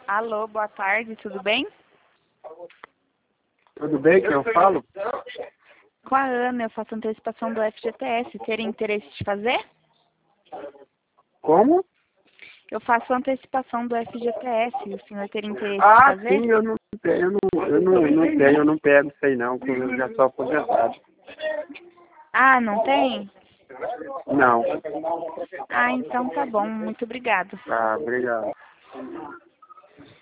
Alô, boa tarde, tudo bem? Tudo bem que eu falo? Com a Ana, eu faço antecipação do FGTS. Teria interesse de fazer? Como? Eu faço antecipação do FGTS. O senhor teria interesse de Ah, fazer? sim, eu não tenho, eu não pego isso aí não, porque eu já sou aposentado. Ah, não tem? Não. Ah, então tá bom. Muito obrigada. Ah, obrigado.